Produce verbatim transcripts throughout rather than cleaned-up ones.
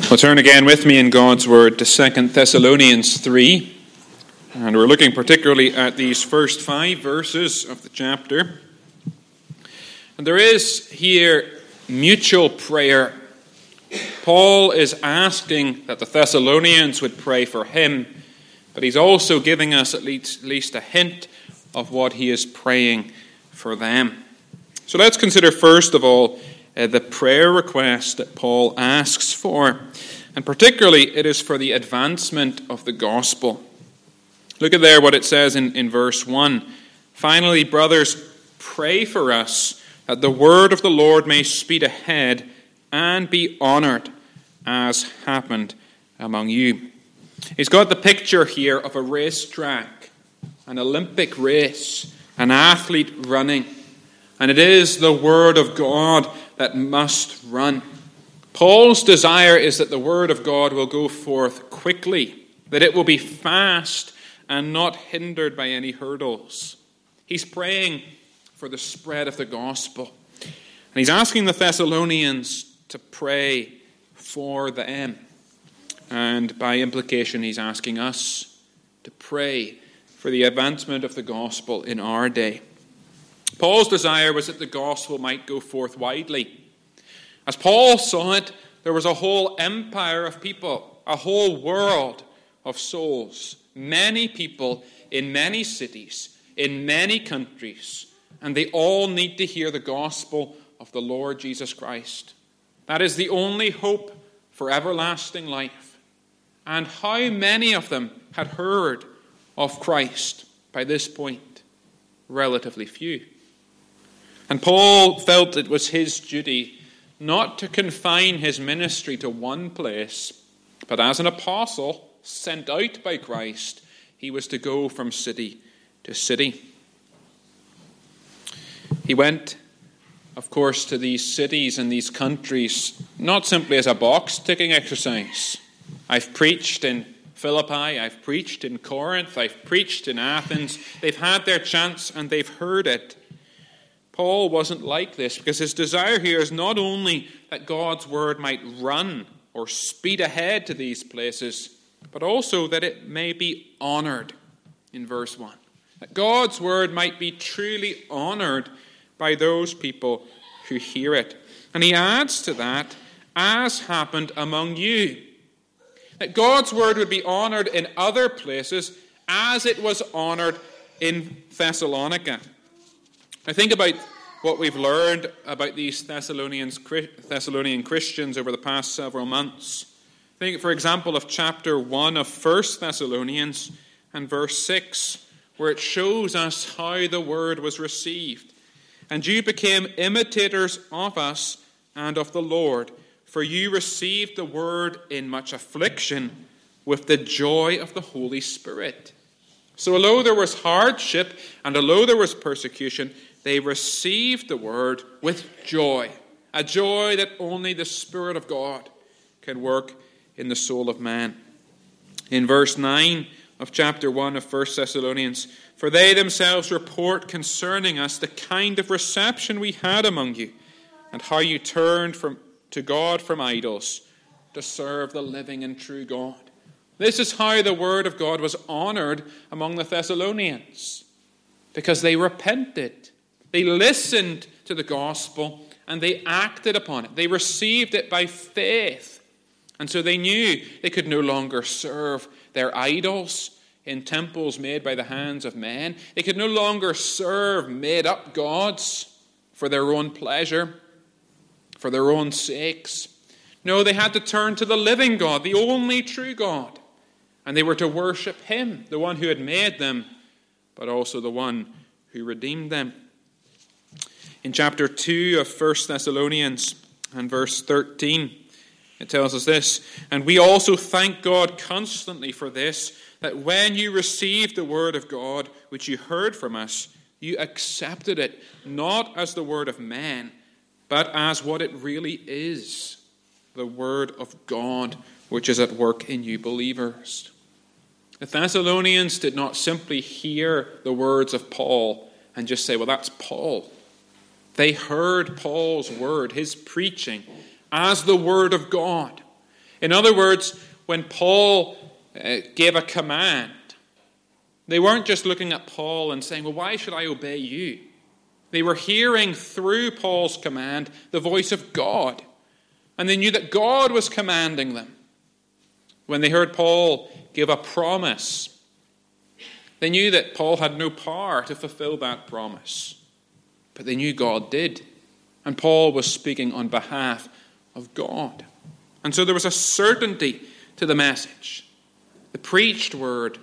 Well, turn again with me in God's Word to Second Thessalonians three. And we're looking particularly at these first five verses of the chapter. And there is here mutual prayer. Paul is asking that the Thessalonians would pray for him, but he's also giving us at least, at least a hint of what he is praying for them. So let's consider first of all uh, the prayer request that Paul asks for. And particularly it is for the advancement of the gospel. Look at there what it says in, in verse one. Finally, brothers, pray for us that the word of the Lord may speed ahead and be honored as happened among you. He's got the picture here of a racetrack, an Olympic race, an athlete running. And it is the word of God that must run. Paul's desire is that the word of God will go forth quickly, that it will be fast and not hindered by any hurdles. He's praying for the spread of the gospel. And he's asking the Thessalonians to pray for them. And by implication, he's asking us to pray for the advancement of the gospel in our day. Paul's desire was that the gospel might go forth widely. As Paul saw it, there was a whole empire of people, a whole world of souls, many people in many cities, in many countries, and they all need to hear the gospel of the Lord Jesus Christ. That is the only hope for everlasting life. And how many of them had heard of Christ by this point? Relatively few. And Paul felt it was his duty not to confine his ministry to one place, but as an apostle sent out by Christ, he was to go from city to city. He went, of course, to these cities and these countries, not simply as a box-ticking exercise. I've preached in Philippi, I've preached in Corinth, I've preached in Athens. They've had their chance and they've heard it. Paul wasn't like this, because his desire here is not only that God's word might run or speed ahead to these places, but also that it may be honored in verse one. That God's word might be truly honored by those people who hear it. And he adds to that, as happened among you. That God's word would be honored in other places as it was honored in Thessalonica. I think about what we've learned about these Thessalonians, Thessalonian Christians over the past several months. Think, for example, of chapter one of First Thessalonians and verse six, where it shows us how the word was received. And you became imitators of us and of the Lord, for you received the word in much affliction with the joy of the Holy Spirit. So although there was hardship and although there was persecution, they received the word with joy, a joy that only the Spirit of God can work in the soul of man. In verse nine of chapter one of First Thessalonians, for they themselves report concerning us the kind of reception we had among you, and how you turned from to God from idols to serve the living and true God. This is how the word of God was honored among the Thessalonians, because they repented. They listened to the gospel and they acted upon it. They received it by faith. And so they knew they could no longer serve their idols in temples made by the hands of men. They could no longer serve made-up gods for their own pleasure, for their own sakes. No, they had to turn to the living God, the only true God. And they were to worship him, the one who had made them, but also the one who redeemed them. In chapter two of First Thessalonians and verse thirteen, it tells us this, and we also thank God constantly for this, that when you received the word of God, which you heard from us, you accepted it, not as the word of man, but as what it really is, the word of God, which is at work in you believers. The Thessalonians did not simply hear the words of Paul and just say, well, that's Paul. They heard Paul's word, his preaching, as the word of God. In other words, when Paul uh, gave a command, they weren't just looking at Paul and saying, well, why should I obey you? They were hearing through Paul's command the voice of God. And they knew that God was commanding them. When they heard Paul give a promise, they knew that Paul had no power to fulfill that promise. But they knew God did. And Paul was speaking on behalf of God. And so there was a certainty to the message. The preached word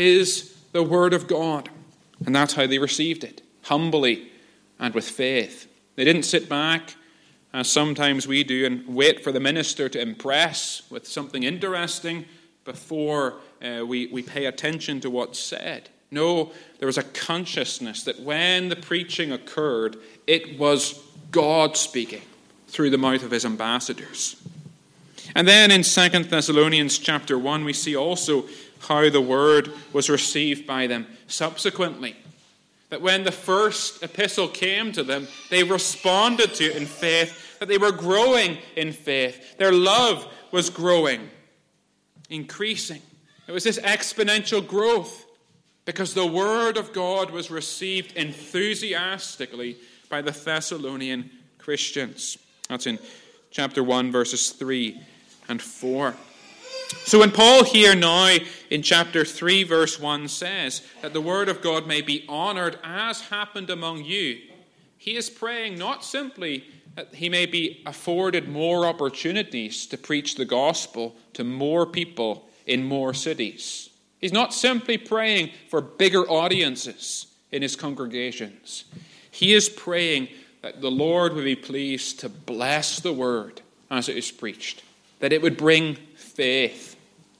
is the word of God. And that's how they received it, humbly and with faith. They didn't sit back, as sometimes we do, and wait for the minister to impress with something interesting before uh, we, we pay attention to what's said. No, there was a consciousness that when the preaching occurred, it was God speaking through the mouth of his ambassadors. And then in Second Thessalonians chapter one, we see also how the word was received by them subsequently. That when the first epistle came to them, they responded to it in faith, that they were growing in faith. Their love was growing, increasing. It was this exponential growth because the word of God was received enthusiastically by the Thessalonian Christians. That's in chapter one, verses three and four. So when Paul here now in chapter three verse one says that the word of God may be honored as happened among you, he is praying not simply that he may be afforded more opportunities to preach the gospel to more people in more cities. He's not simply praying for bigger audiences in his congregations. He is praying that the Lord would be pleased to bless the word as it is preached, that it would bring faith,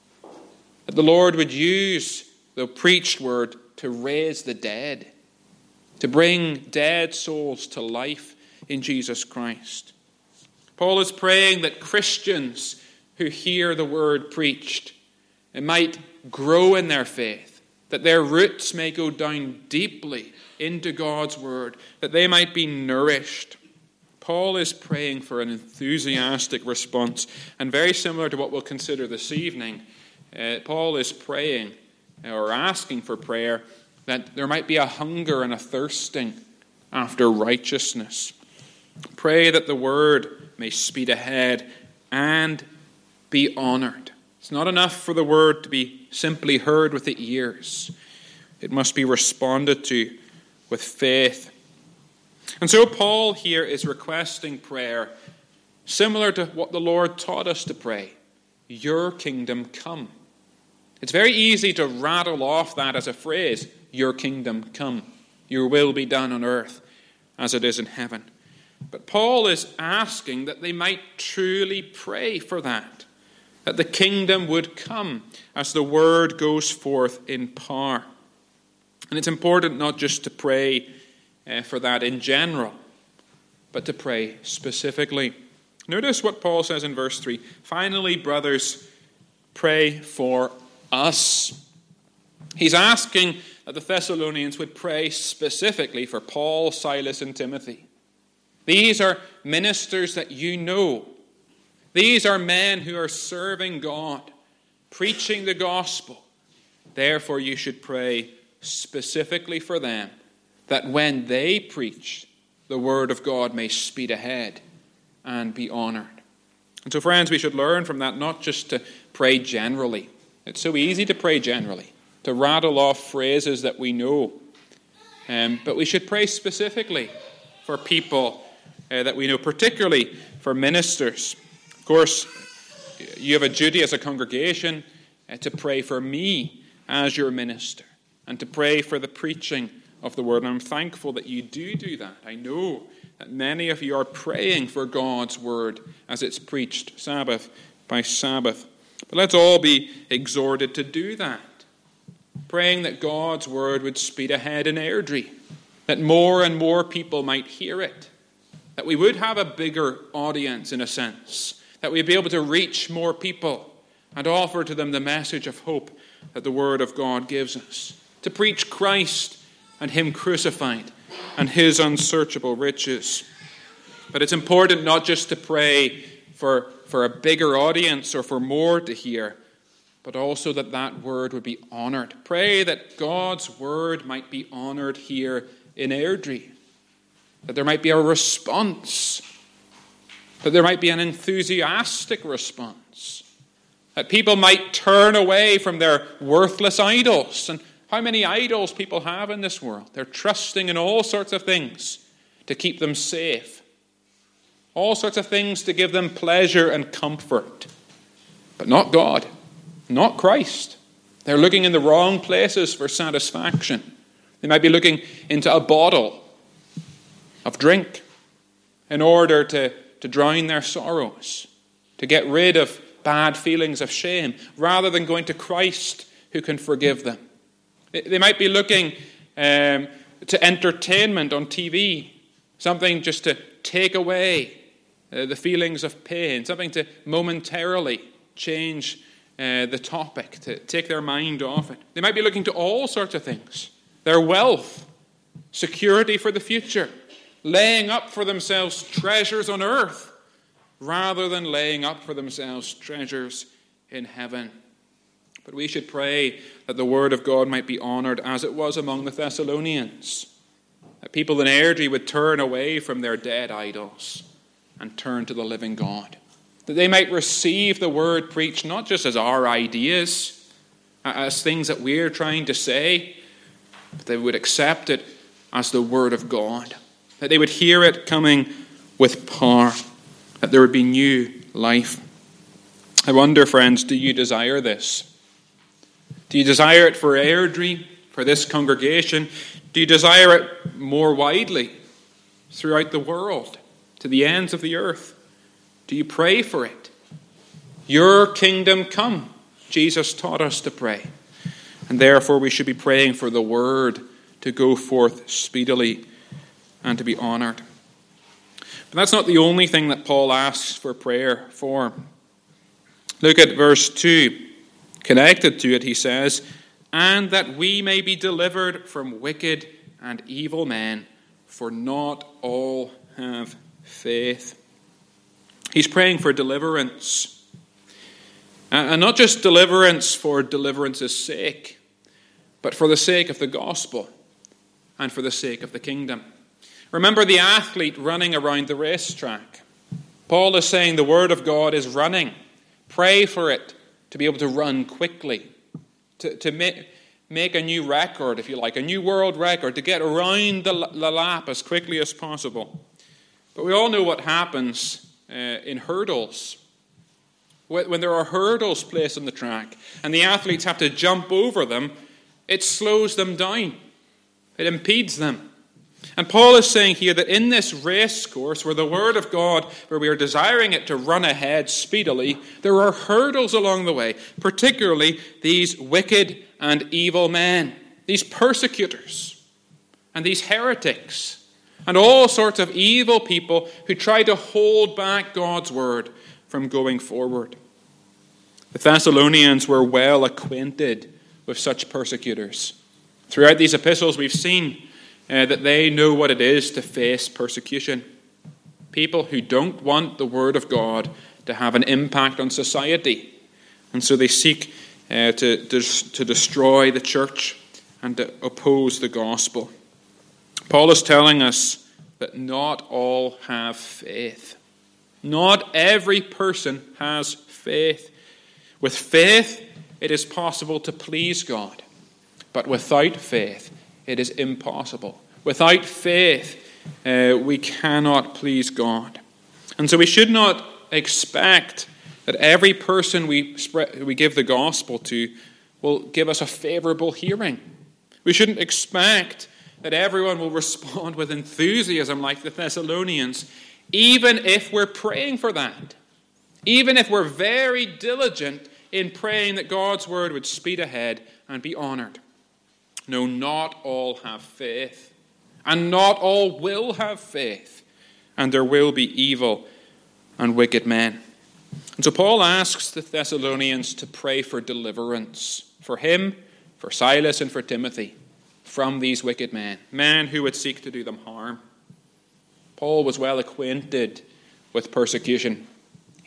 that the Lord would use the preached word to raise the dead, to bring dead souls to life in Jesus Christ. Paul is praying that Christians who hear the word preached and might grow in their faith, that their roots may go down deeply into God's word, that they might be nourished. Paul is praying for an enthusiastic response, and very similar to what we'll consider this evening, uh, Paul is praying or asking for prayer that there might be a hunger and a thirsting after righteousness. Pray that the word may speed ahead and be honored. It's not enough for the word to be simply heard with the ears. It must be responded to with faith. And so Paul here is requesting prayer similar to what the Lord taught us to pray. Your kingdom come. It's very easy to rattle off that as a phrase. Your kingdom come. Your will be done on earth as it is in heaven. But Paul is asking that they might truly pray for that. That the kingdom would come as the word goes forth in power. And it's important not just to pray uh, for that in general, but to pray specifically. Notice what Paul says in verse three. Finally, brothers, pray for us. He's asking that the Thessalonians would pray specifically for Paul, Silas, and Timothy. These are ministers that you know. These are men who are serving God, preaching the gospel. Therefore, you should pray specifically for them, that when they preach, the word of God may speed ahead and be honored. And so, friends, we should learn from that not just to pray generally. It's so easy to pray generally, to rattle off phrases that we know. Um, but we should pray specifically for people uh, that we know, particularly for ministers. Of course, you have a duty as a congregation uh, to pray for me as your minister and to pray for the preaching of the word. And I'm thankful that you do do that. I know that many of you are praying for God's word as it's preached Sabbath by Sabbath. But let's all be exhorted to do that. Praying that God's word would speed ahead in Airdrie, that more and more people might hear it, that we would have a bigger audience in a sense, that we'd be able to reach more people and offer to them the message of hope that the word of God gives us, to preach Christ and him crucified and his unsearchable riches. But it's important not just to pray for, for a bigger audience or for more to hear, but also that that word would be honored. Pray that God's word might be honored here in Airdrie, that there might be a response, that there might be an enthusiastic response, that people might turn away from their worthless idols. And how many idols people have in this world? They're trusting in all sorts of things to keep them safe, all sorts of things to give them pleasure and comfort, but not God, not Christ. They're looking in the wrong places for satisfaction. They might be looking into a bottle of drink in order to, to drown their sorrows, to get rid of bad feelings of shame, rather than going to Christ who can forgive them. They might be looking um, to entertainment on T V, something just to take away uh, the feelings of pain, something to momentarily change uh, the topic, to take their mind off it. They might be looking to all sorts of things. Their wealth, security for the future, laying up for themselves treasures on earth, rather than laying up for themselves treasures in heaven. But we should pray that the word of God might be honored as it was among the Thessalonians, that people in Airdrie would turn away from their dead idols and turn to the living God, that they might receive the word preached not just as our ideas, as things that we're trying to say, but they would accept it as the word of God, that they would hear it coming with power, that there would be new life. I wonder, friends, do you desire this? Do you desire it for Airdrie, for this congregation? Do you desire it more widely throughout the world, to the ends of the earth? Do you pray for it? Your kingdom come, Jesus taught us to pray. And therefore we should be praying for the word to go forth speedily and to be honored. But that's not the only thing that Paul asks for prayer for. Look at verse two. Connected to it, he says, and that we may be delivered from wicked and evil men, for not all have faith. He's praying for deliverance. And not just deliverance for deliverance's sake, but for the sake of the gospel and for the sake of the kingdom. Remember the athlete running around the racetrack. Paul is saying the word of God is running. Pray for it to be able to run quickly, to, to make, make a new record, if you like, a new world record, to get around the, the lap as quickly as possible. But we all know what happens uh, in hurdles. When there are hurdles placed on the track and the athletes have to jump over them, it slows them down. It impedes them. And Paul is saying here that in this race course, where the word of God, where we are desiring it to run ahead speedily, there are hurdles along the way, particularly these wicked and evil men, these persecutors, and these heretics, and all sorts of evil people who try to hold back God's word from going forward. The Thessalonians were well acquainted with such persecutors. Throughout these epistles, we've seen Uh, that they know what it is to face persecution. People who don't want the word of God to have an impact on society. And so they seek uh, to, to, to destroy the church and to oppose the gospel. Paul is telling us that not all have faith. Not every person has faith. With faith, it is possible to please God. But without faith, it is impossible. Without faith, uh, we cannot please God. And so we should not expect that every person we spread, we give the gospel to will give us a favorable hearing. We shouldn't expect that everyone will respond with enthusiasm like the Thessalonians, even if we're praying for that. Even if we're very diligent in praying that God's word would speed ahead and be honored. No, not all have faith, and not all will have faith, and there will be evil and wicked men. And so Paul asks the Thessalonians to pray for deliverance, for him, for Silas, and for Timothy, from these wicked men, men who would seek to do them harm. Paul was well acquainted with persecution.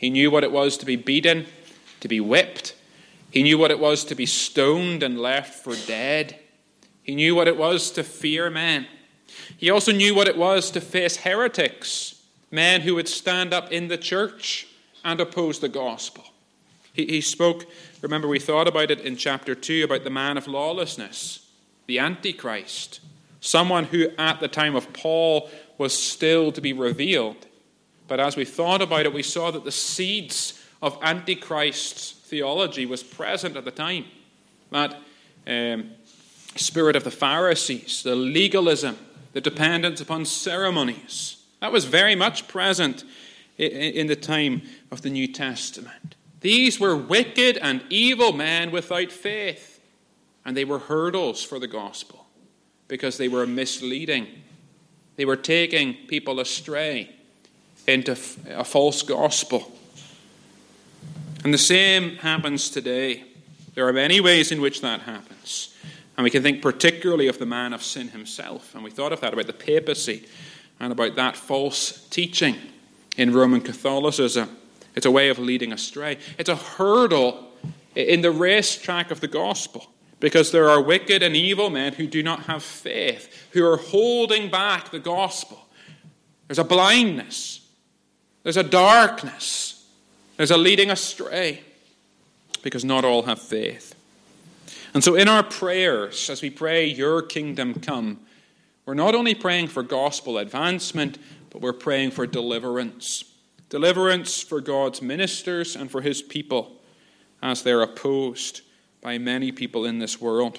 He knew what it was to be beaten, to be whipped. He knew what it was to be stoned and left for dead. He knew what it was to fear men. He also knew what it was to face heretics, men who would stand up in the church and oppose the gospel. He, he spoke, remember we thought about it in chapter two, about the man of lawlessness, the Antichrist, someone who at the time of Paul was still to be revealed. But as we thought about it, we saw that the seeds of Antichrist's theology was present at the time. That um, spirit of the Pharisees, the legalism, the dependence upon ceremonies, that was very much present in the time of the New Testament. These were wicked and evil men without faith, and they were hurdles for the gospel because they were misleading. They were taking people astray into a false gospel. And the same happens today. There are many ways in which that happens. And we can think particularly of the man of sin himself. And we thought of that, about the papacy and about that false teaching in Roman Catholicism. It's a way of leading astray. It's a hurdle in the racetrack of the gospel, because there are wicked and evil men who do not have faith, who are holding back the gospel. There's a blindness. There's a darkness. There's a leading astray, because not all have faith. And so in our prayers, as we pray, your kingdom come, we're not only praying for gospel advancement, but we're praying for deliverance. Deliverance for God's ministers and for his people as they're opposed by many people in this world.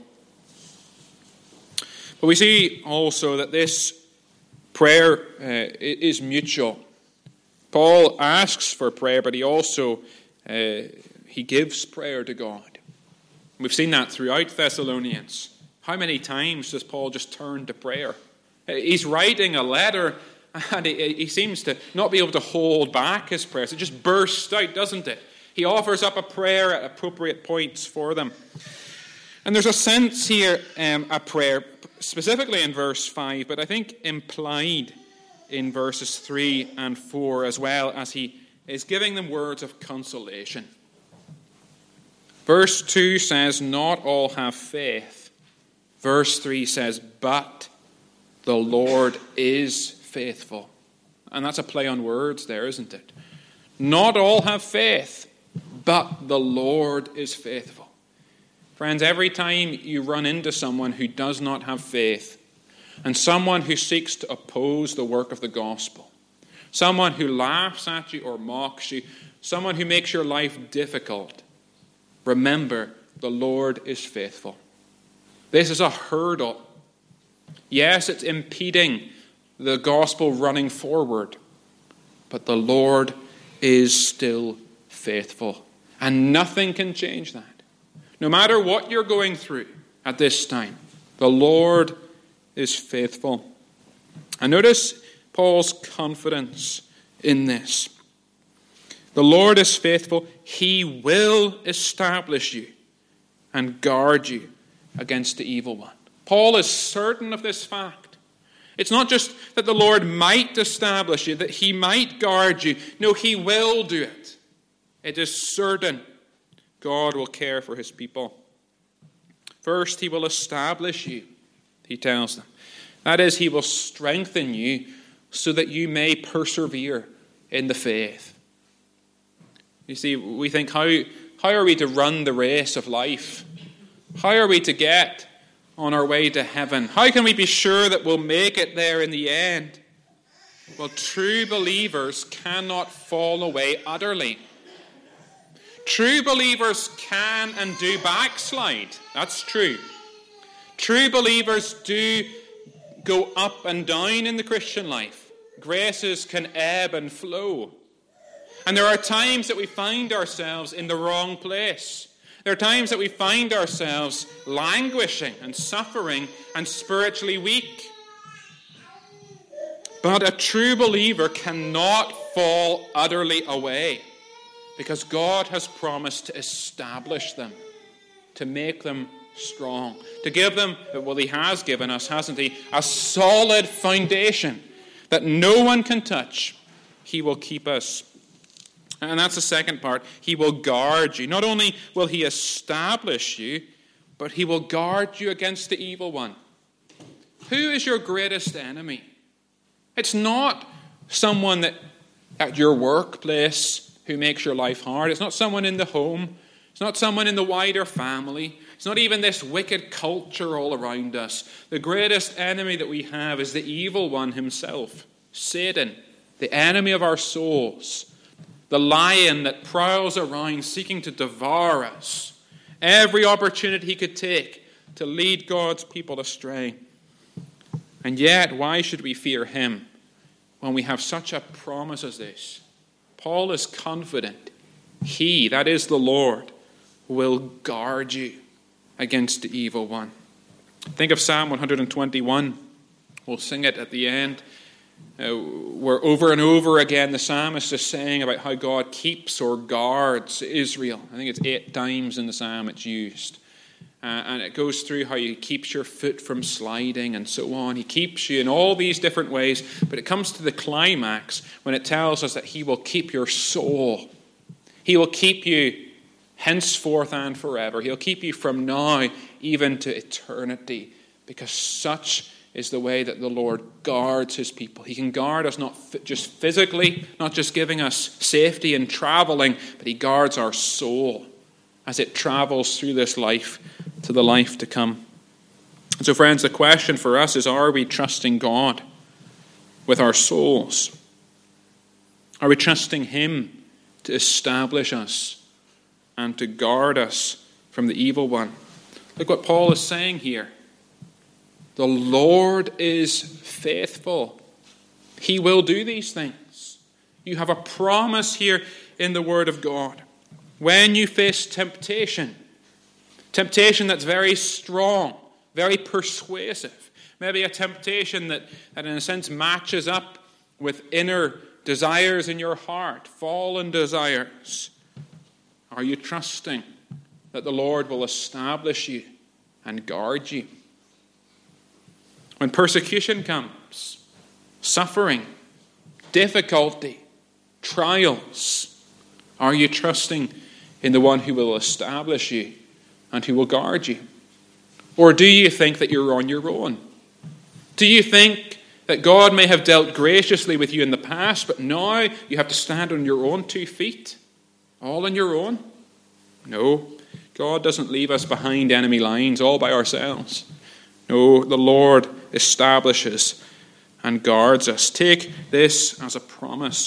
But we see also that this prayer uh, is mutual. Paul asks for prayer, but he also uh, he gives prayer to God. We've seen that throughout Thessalonians. How many times does Paul just turn to prayer? He's writing a letter, and he, he seems to not be able to hold back his prayers. It just bursts out, doesn't it? He offers up a prayer at appropriate points for them. And there's a sense here, um, a prayer, specifically in verse five, but I think implied in verses three and four, as well, as he is giving them words of consolation. Verse two says, not all have faith. Verse three says, but the Lord is faithful. And that's a play on words there, isn't it? Not all have faith, but the Lord is faithful. Friends, every time you run into someone who does not have faith, and someone who seeks to oppose the work of the gospel, someone who laughs at you or mocks you, someone who makes your life difficult, remember, the Lord is faithful. This is a hurdle. Yes, it's impeding the gospel running forward, but the Lord is still faithful, and nothing can change that. No matter what you're going through at this time, the Lord is faithful. And notice Paul's confidence in this. The Lord is faithful. He will establish you and guard you against the evil one. Paul is certain of this fact. It's not just that the Lord might establish you, that he might guard you. No, he will do it. It is certain God will care for his people. First, he will establish you, he tells them. That is, he will strengthen you so that you may persevere in the faith. You see, we think, how, how are we to run the race of life? How are we to get on our way to heaven? How can we be sure that we'll make it there in the end? Well, true believers cannot fall away utterly. True believers can and do backslide. That's true. True believers do go up and down in the Christian life. Graces can ebb and flow. And there are times that we find ourselves in the wrong place. There are times that we find ourselves languishing and suffering and spiritually weak. But a true believer cannot fall utterly away, because God has promised to establish them, to make them strong, to give them, well, he has given us, hasn't he, a solid foundation that no one can touch. He will keep us. And that's the second part. He will guard you. Not only will he establish you, but he will guard you against the evil one. Who is your greatest enemy? It's not someone that at your workplace who makes your life hard. It's not someone in the home. It's not someone in the wider family. It's not even this wicked culture all around us. The greatest enemy that we have is the evil one himself, Satan, the enemy of our souls, the lion that prowls around seeking to devour us. Every opportunity he could take to lead God's people astray. And yet, why should we fear him when we have such a promise as this? Paul is confident. He, that is the Lord, will guard you against the evil one. Think of Psalm one twenty-one. We'll sing it at the end. Uh, where over and over again the psalmist is saying about how God keeps or guards Israel. I think it's eight times in the psalm it's used. Uh, and it goes through how he keeps your foot from sliding and so on. He keeps you in all these different ways. But it comes to the climax when it tells us that he will keep your soul. He will keep you henceforth and forever. He'll keep you from now even to eternity. Because such is the way that the Lord guards his people. He can guard us not just physically, not just giving us safety in traveling, but he guards our soul as it travels through this life to the life to come. And so, friends, the question for us is, are we trusting God with our souls? Are we trusting him to establish us and to guard us from the evil one? Look what Paul is saying here. The Lord is faithful. He will do these things. You have a promise here in the Word of God. When you face temptation, temptation that's very strong, very persuasive, maybe a temptation that, that in a sense matches up with inner desires in your heart, fallen desires, are you trusting that the Lord will establish you and guard you? When persecution comes, suffering, difficulty, trials, are you trusting in the one who will establish you and who will guard you? Or do you think that you're on your own? Do you think that God may have dealt graciously with you in the past, but now you have to stand on your own two feet, all on your own? No, God doesn't leave us behind enemy lines all by ourselves. No, the Lord establishes and guards us. Take this as a promise.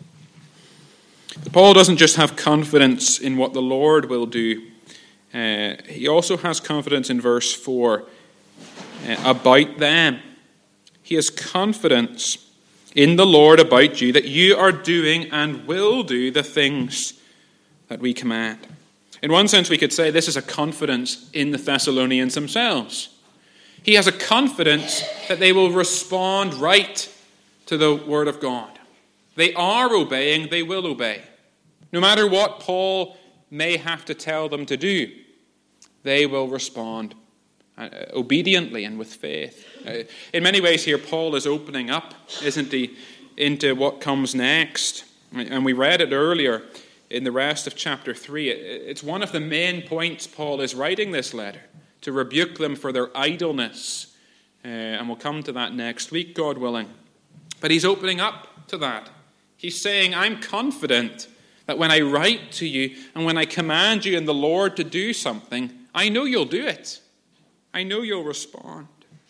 But Paul doesn't just have confidence in what the Lord will do. Uh, he also has confidence in verse four uh, about them. He has confidence in the Lord about you, that you are doing and will do the things that we command. In one sense, we could say this is a confidence in the Thessalonians themselves. He has a confidence that they will respond right to the Word of God. They are obeying, they will obey. No matter what Paul may have to tell them to do, they will respond uh, obediently and with faith. Uh, in many ways here, Paul is opening up, isn't he, into what comes next. And we read it earlier in the rest of chapter three. It's one of the main points Paul is writing this letter, to rebuke them for their idleness. Uh, and we'll come to that next week, God willing. But he's opening up to that. He's saying, I'm confident that when I write to you and when I command you in the Lord to do something, I know you'll do it. I know you'll respond.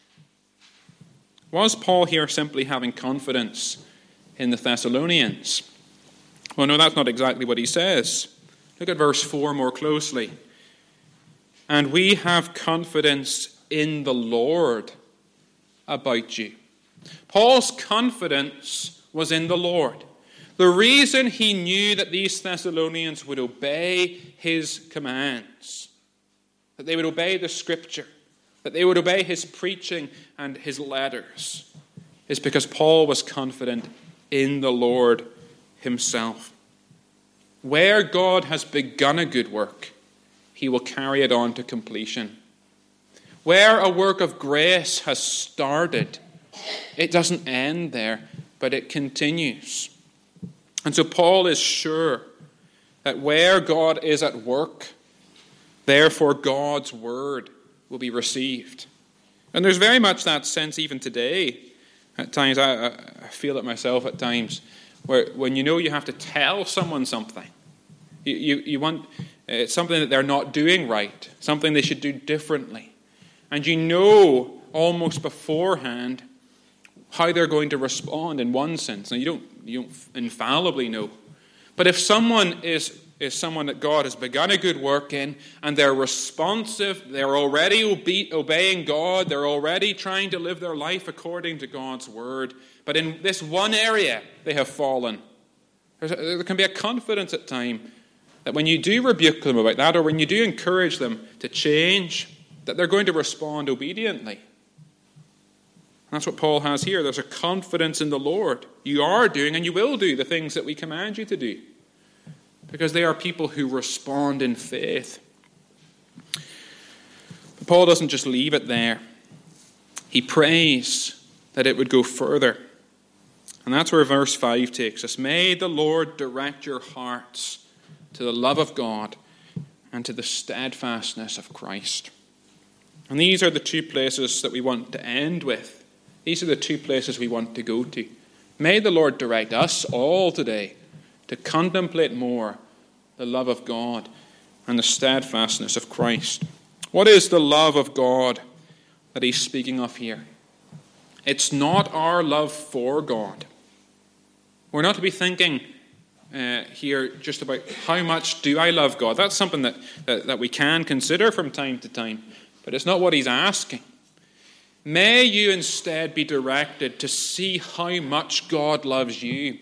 Was Paul here simply having confidence in the Thessalonians? Well, no, that's not exactly what he says. Look at verse four more closely. And we have confidence in the Lord about you. Paul's confidence was in the Lord. The reason he knew that these Thessalonians would obey his commands, that they would obey the Scripture, that they would obey his preaching and his letters, is because Paul was confident in the Lord himself. Where God has begun a good work, he will carry it on to completion. Where a work of grace has started, it doesn't end there, but it continues. And so Paul is sure that where God is at work, therefore God's word will be received. And there's very much that sense even today. At times, I, I feel it myself at times, where when you know you have to tell someone something, you, you, you want uh, something that they're not doing right, something they should do differently. And you know almost beforehand how they're going to respond in one sense. Now, you don't, you don't infallibly know. But if someone is, is someone that God has begun a good work in, and they're responsive, they're already obe- obeying God, they're already trying to live their life according to God's word, but in this one area they have fallen, There's a, there can be a confidence at times that when you do rebuke them about that, or when you do encourage them to change, that they're going to respond obediently. And that's what Paul has here. There's a confidence in the Lord. You are doing and you will do the things that we command you to do, because they are people who respond in faith. But Paul doesn't just leave it there. He prays that it would go further. And that's where verse five takes us. May the Lord direct your hearts to the love of God and to the steadfastness of Christ. And these are the two places that we want to end with. These are the two places we want to go to. May the Lord direct us all today to contemplate more the love of God and the steadfastness of Christ. What is the love of God that he's speaking of here? It's not our love for God. We're not to be thinking uh, here just about how much do I love God. That's something that, that, that we can consider from time to time, but it's not what he's asking. May you instead be directed to see how much God loves you.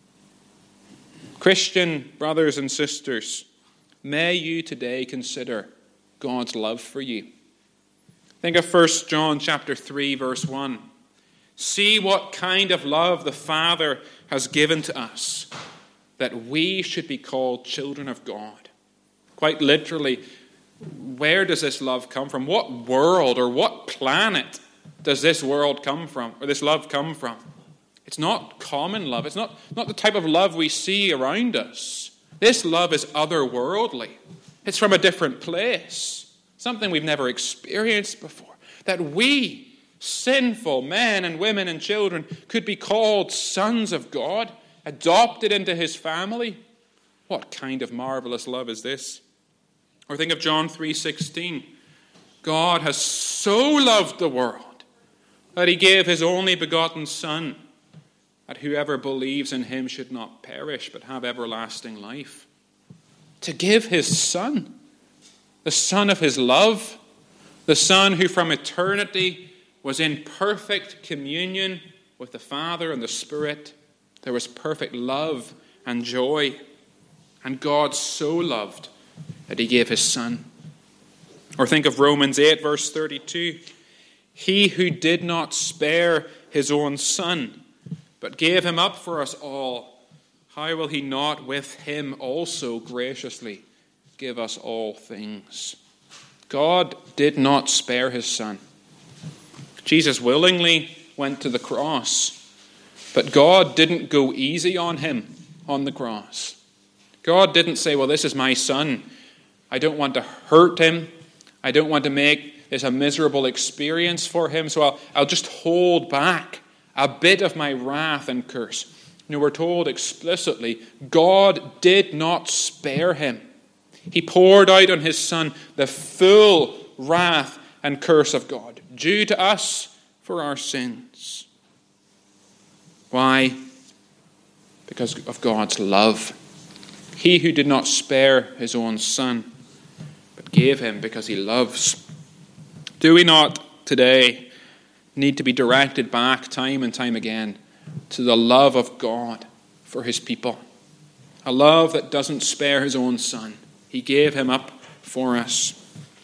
Christian brothers and sisters, may you today consider God's love for you. Think of First John chapter three, verse one. See what kind of love the Father has given to us, that we should be called children of God. Quite literally, where does this love come from? What world or what planet does this world come from, or this love come from? It's not common love. It's not, not the type of love we see around us. This love is otherworldly. It's from a different place, something we've never experienced before. That we, sinful men and women and children, could be called sons of God, adopted into his family. What kind of marvelous love is this? Or think of John three sixteen. God has so loved the world that he gave his only begotten Son, that whoever believes in him should not perish but have everlasting life. To give his Son, the Son of his love, the Son who from eternity was in perfect communion with the Father and the Spirit. There was perfect love and joy. And God so loved that he gave his Son. Or think of Romans eight, verse thirty-two. He who did not spare his own Son, but gave him up for us all, how will he not with him also graciously give us all things? God did not spare his Son. Jesus willingly went to the cross, but God didn't go easy on him on the cross. God didn't say, well, this is my Son. I don't want to hurt him. I don't want to make this a miserable experience for him, so I'll, I'll just hold back a bit of my wrath and curse. No, we're told explicitly, God did not spare him. He poured out on his Son the full wrath and curse of God, due to us for our sins. Why? Because of God's love. He who did not spare his own Son, but gave him because he loves. Do we not today need to be directed back time and time again to the love of God for his people? A love that doesn't spare his own Son. He gave him up for us.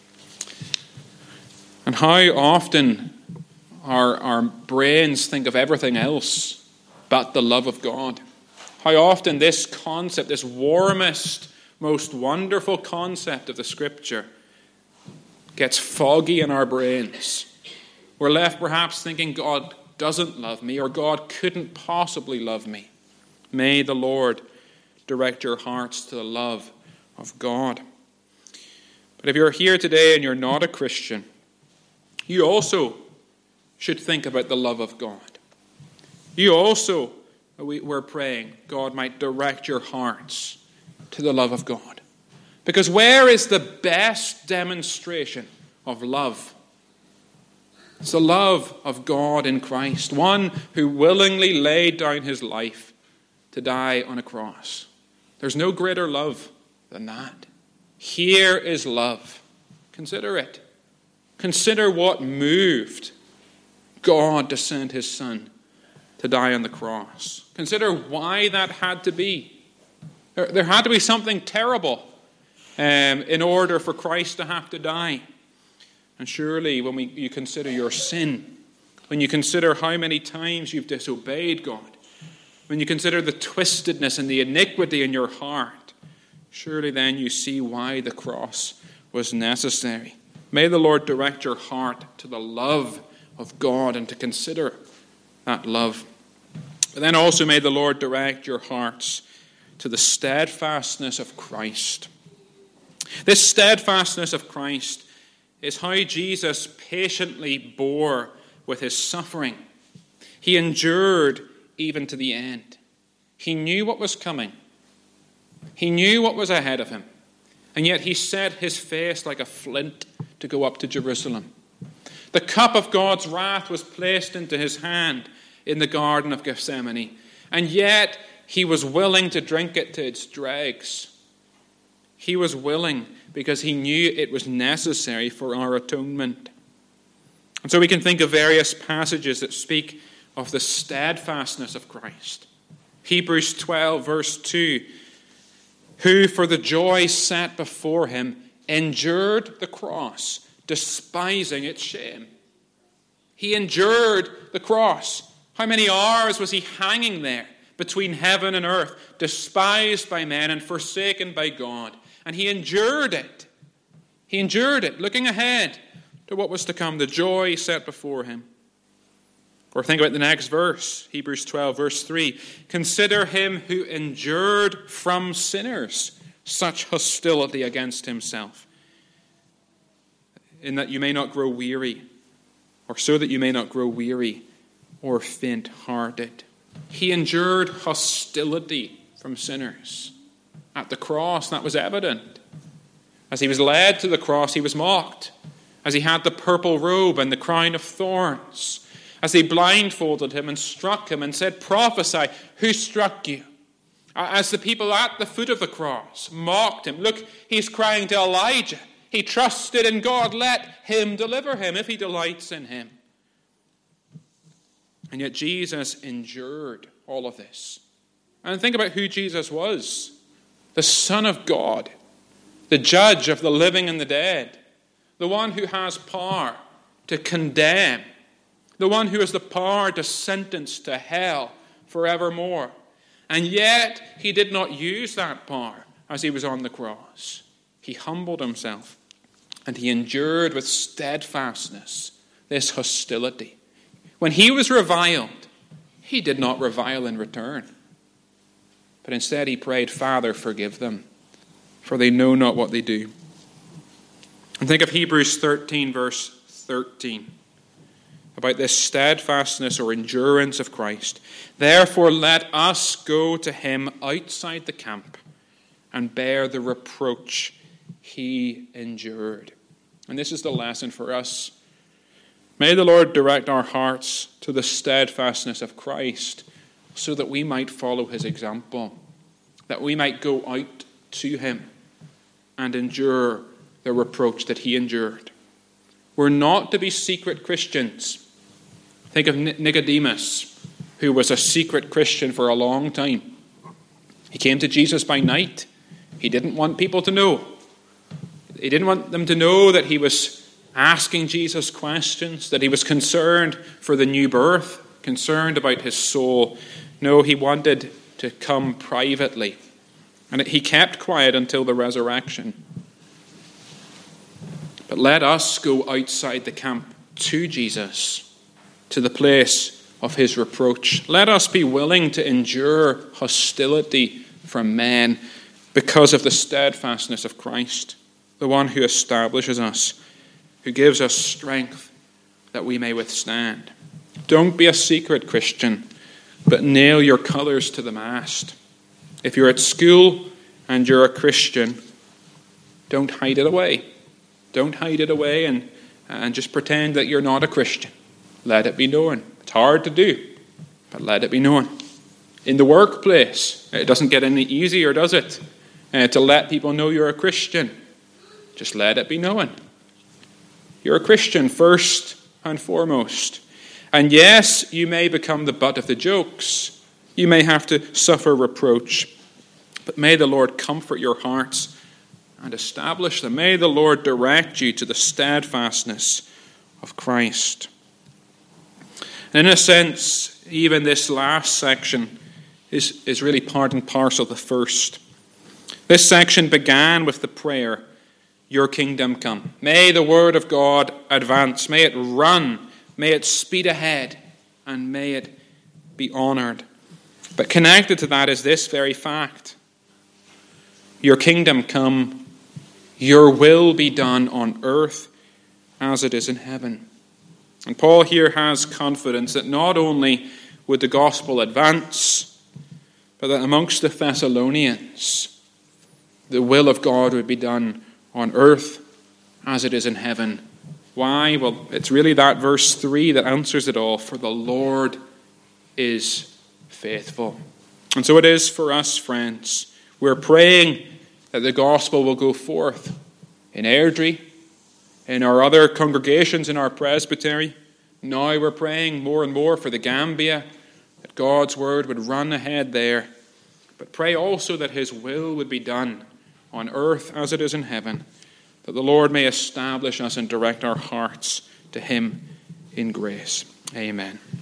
And how often our, our brains think of everything else but the love of God. How often this concept, this warmest, most wonderful concept of the Scripture gets foggy in our brains. We're left perhaps thinking God doesn't love me, or God couldn't possibly love me. May the Lord direct your hearts to the love of God. But if you're here today and you're not a Christian, you also should think about the love of God. You also, we're praying, God might direct your hearts to the love of God. Because where is the best demonstration of love? It's the love of God in Christ, one who willingly laid down his life to die on a cross. There's no greater love than that. Here is love. Consider it. Consider what moved God to send his Son to die on the cross. Consider why that had to be. There, there had to be something terrible um, in order for Christ to have to die. And surely when we, you consider your sin, when you consider how many times you've disobeyed God, when you consider the twistedness and the iniquity in your heart, surely then you see why the cross was necessary. May the Lord direct your heart to the love of God and to consider that love. But then also may the Lord direct your hearts to the steadfastness of Christ. This steadfastness of Christ is how Jesus patiently bore with his suffering. He endured even to the end. He knew what was coming. He knew what was ahead of him. And yet he set his face like a flint to go up to Jerusalem. The cup of God's wrath was placed into his hand in the Garden of Gethsemane. And yet he was willing to drink it to its dregs. He was willing because he knew it was necessary for our atonement. And so we can think of various passages that speak of the steadfastness of Christ. Hebrews twelve, verse two, who for the joy set before him endured the cross, despising its shame. He endured the cross. How many hours was he hanging there between heaven and earth, despised by men and forsaken by God? And he endured it. He endured it, looking ahead to what was to come, the joy set before him. Or think about the next verse, Hebrews twelve, verse three. Consider him who endured from sinners such hostility against himself, in that you may not grow weary, or so that you may not grow weary or faint-hearted. He endured hostility from sinners. At the cross, that was evident. As he was led to the cross, he was mocked. As he had the purple robe and the crown of thorns. As they blindfolded him and struck him and said, prophesy, who struck you? As the people at the foot of the cross mocked him. Look, he's crying to Elijah. He trusted in God. Let him deliver him if he delights in him. And yet Jesus endured all of this. And think about who Jesus was. The Son of God. The judge of the living and the dead. The one who has power to condemn. The one who has the power to sentence to hell forevermore. And yet he did not use that power as he was on the cross. He humbled himself and he endured with steadfastness this hostility. When he was reviled, he did not revile in return. But instead he prayed, Father, forgive them, for they know not what they do. And think of Hebrews thirteen, verse thirteen. About this steadfastness or endurance of Christ. Therefore let us go to him outside the camp and bear the reproach he endured. And this is the lesson for us. May the Lord direct our hearts to the steadfastness of Christ so that we might follow his example, that we might go out to him and endure the reproach that he endured. We're not to be secret Christians. Think of Nicodemus, who was a secret Christian for a long time. He came to Jesus by night. He didn't want people to know. He didn't want them to know that he was asking Jesus questions, that he was concerned for the new birth, concerned about his soul. No, he wanted to come privately. And he kept quiet until the resurrection. But let us go outside the camp to Jesus, to the place of his reproach. Let us be willing to endure hostility from men because of the steadfastness of Christ, the one who establishes us, who gives us strength that we may withstand. Don't be a secret Christian, but nail your colours to the mast. If you're at school and you're a Christian, don't hide it away. Don't hide it away and, and just pretend that you're not a Christian. Let it be known. It's hard to do, but let it be known. In the workplace, it doesn't get any easier, does it? Uh, to let people know you're a Christian. Just let it be known. You're a Christian first and foremost. And yes, you may become the butt of the jokes. You may have to suffer reproach. But may the Lord comfort your hearts and establish them. May the Lord direct you to the steadfastness of Christ. And in a sense, even this last section is, is really part and parcel of the first. This section began with the prayer, "Your kingdom come." May the word of God advance. May it run. May it speed ahead. And may it be honoured. But connected to that is this very fact. Your kingdom come. Your will be done on earth as it is in heaven. And Paul here has confidence that not only would the gospel advance, but that amongst the Thessalonians, the will of God would be done on earth as it is in heaven. Why? Well, it's really that verse three that answers it all. For the Lord is faithful. And so it is for us, friends. We're praying that the gospel will go forth in Airdrie, in our other congregations, in our presbytery. Now we're praying more and more for the Gambia, that God's word would run ahead there. But pray also that his will would be done on earth as it is in heaven, that the Lord may establish us and direct our hearts to him in grace. Amen.